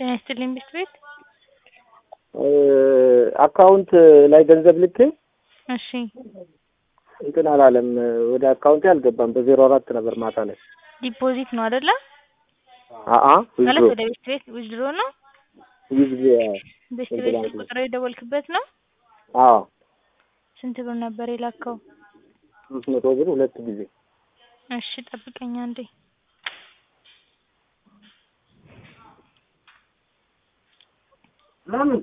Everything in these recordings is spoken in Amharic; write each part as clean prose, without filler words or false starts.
ጤናይስጥልኝ ቤት አካውንት ላይ ገንዘብ ልክ እሺ እንትን አላለም ወደ አካውንት ያልገባም በ04 ነበር ማታ ላይ ዲፖዚት ነው አይደለ? ማለት ወደ ቤት ዊዝድሮ ነው ቤት ቁጥር የደወልክበት ነው? አዎ ስንት ብር ነበር የላከው? 300 ብር ሁለት ጊዜ። እሺ ጠብቀኝ አንዴ። ለምን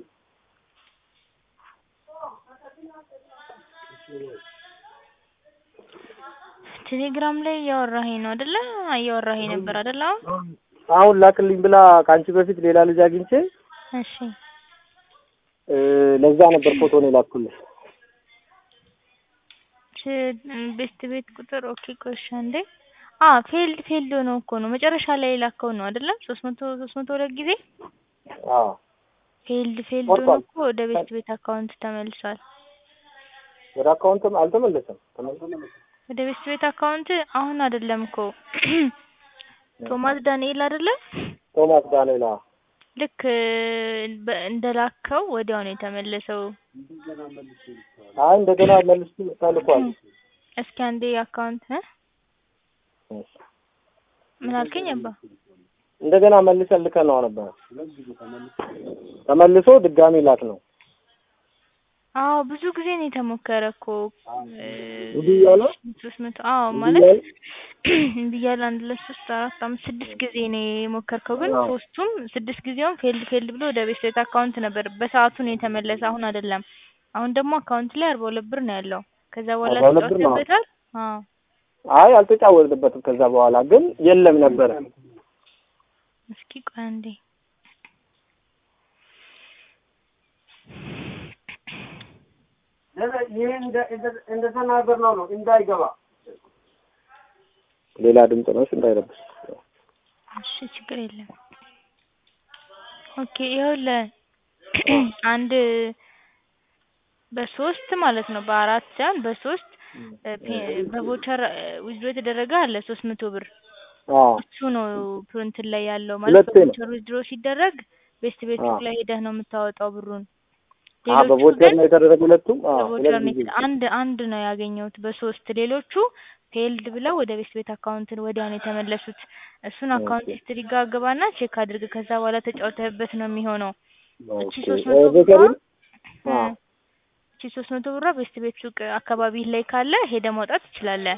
ቴሌግራም ላይ ያወራኸኝ ነው አይደለ? ያወራኸኝ ነበር አይደለ? አሁን ላክልኝ ብላ ካንቺ በፊት ሌላ ልጅ አግኝቼ እሺ ለዛ ነበር ፎቶ ነው ላኩልሽ። ቤት ቁጥር ኦኬ ቆሽ አንዴ ፌልድ ነው እኮ ነው መጨረሻ ላይ ላከው ነው አይደለ? 300 ሁለት ጊዜ ፌልድ ነው እኮ ወደ ቤት አካውንት ተመልሷል። ወደ አካውንትም አልተመለሰም። ወደ ቤት አካውንት አሁን አይደለም እኮ ቶማስ ዳንኤል አይደለ? ቶማስ ዳንኤል ልክ እንደላከው ወዲያው ነው የተመለሰው። እንደገና መልስ ታልኳል። እስኪ አንዴ አካውንት ምን አልከኝ አባ? እንደገና መልሰን ልከነው ነበር። ተመልሶ ድጋሚ ላክ ነው። ብዙ ጊዜ ነው የተሞከረኮ እንዲያለ 300 ማለት እንዲያለ 1 2 3 4 5 6 ጊዜ ነው የሞከርከው ግን ሶስቱም 6 ጊዜውን ፌልድ ብሎ ወደ ቤት አካውንት ነበር በሰዓቱ ነው የተመለሰ አሁን አይደለም። አሁን ደግሞ አካውንት ላይ 42 ብር ነው ያለው። ከዛ በኋላ ተጫውተበታል? አልተጫወተበትም። ከዛ በኋላ ግን የለም ነበር። እስኪ ቆይ አንዴ ይሄ እንደ ተናገርነው ነው እንዳይገባ ሌላ ድምጽ ነው እንዳይረብሽ። እሺ ችግር የለም። ኦኬ ይኸውልህ አንድ በሶስት ማለት ነው በአራት ሳይሆን በሶስት በቮቸር ዊዝድሮ የተደረገ አለ 300 ብር። እሱ ነው ፕሪንት ላይ ያለው ማለት በቮቸር ዊዝድሮ ሲደረግ ቤት ላይ ሄደህ ነው የምታወጣው ብሩን። በቮቸር ነው የተደረገው ሁለቱም። አንድ ነው ያገኘሁት በሶስት ሌሎቹ ፌልድ ብለው ወደ ቤት አካውንት ወዲያው ነው የተመለሱት። እሱን አካውንት ሂስትሪ ጋር ገባና ቼክ አድርግ። ከዛ በኋላ ተጫውተህበት ነው የሚሆነው። እቺ 300 ብር ቤት ሱቅ አካባቢ ላይ ካለ ሄደህ ማውጣት ትችላለህ።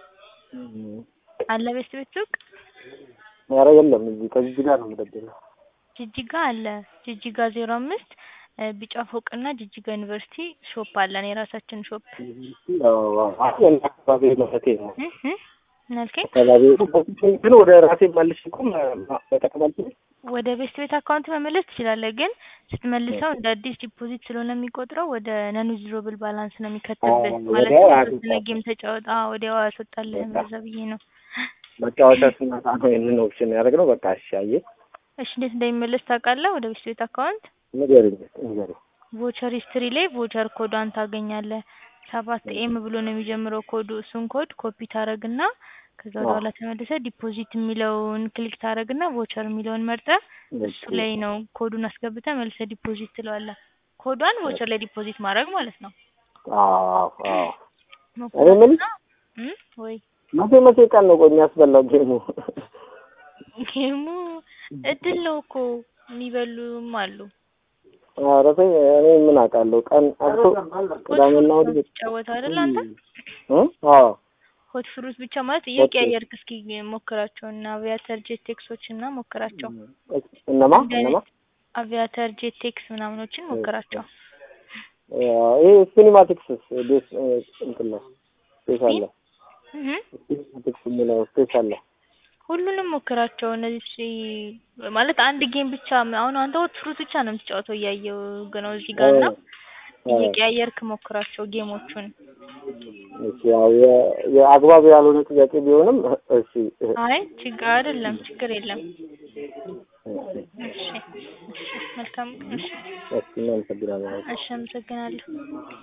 አለ ቤት ሱቅ ያረጋለም እዚህ ከዚህ ጋር ነው የምደብረው። ጅጅጋ አለ ጅጅጋ 05 ቢጫ ፎቅና ጅጅጋ ዩኒቨርሲቲ ሾፕ አለን የራሳችን ሾፕ። አካባቢ ለፈቴ ነው ናልከኝ ግን ወደ ራሴ ማልሽኩም ተቀበልኩ። ወደ ቤት አካውንት መመለስ ትችላለህ ግን ስትመልሰው እንደ አዲስ ዲፖዚት ስለሆነ የሚቆጥረው ወደ ነን ዊዝድሮብል ባላንስ ነው የሚከተብህ ማለት ነው። ለጌም ተጫወታ ወዲያው ያስወጣልህ እንደዛ ብዬ ነው። መጫወቻ ስናጣ ነው ይሄንን ኦፕሽን ያደረግነው። በቃ እሺ አየህ። እሺ እንዴት እንደሚመለስ ታውቃለህ? ወደ ቤት አካውንት ንገረኝ። ቮቸር ሂስትሪ ላይ ቮቸር ኮዷን ታገኛለህ። 7M ብሎ ነው የሚጀምረው ኮዱ። እሱን ኮድ ኮፒ ታረግና ከዛ በኋላ ተመልሰህ ዲፖዚት የሚለውን ክሊክ ታረግና ቮቸር የሚለውን መርጠህ እሱ ላይ ነው ኮዱን አስገብተህ መልሰህ ዲፖዚት ትለዋለህ። ኮዷን ቮቸር ላይ ዲፖዚት ማድረግ ማለት ነው። ወይ መቼ ቀን ነው የሚያስበላው ጌሙ? እድል ነው እኮ የሚበሉም አሉ። እኔ ምን አውቃለሁ ቀን አጥቶ ቅዳሜና እሑድ ተጫወታ አይደል አንተ? ሆት ፍሩት ብቻ ማለት እየቀያየርክ እስኪ ሞክራቸውና አቪያተር ጄቴክሶችና ሞክራቸው። እነማ አቪያተር ጄቴክስ ምናምኖችን ሞክራቸው። ይሄ ሲኒማቲክስ ዴስ እንትን ነው ስፔሻል ሲኒማቲክስ ነው ስፔሻል ሁሉንም ሞክራቸው። እነዚህ ማለት አንድ ጌም ብቻ አሁን አንተ ሆት ፍሩት ብቻ ነው የምትጫወተው እያየው ነው እዚህ ጋርና እየቀያየርክ ሞክራቸው ጌሞቹን። እሺ የአግባብ ያልሆነ ጥያቄ ቢሆንም እሺ ችግር አይደለም ችግር የለም። እሺ መልካም እሺ አመሰግናለሁ።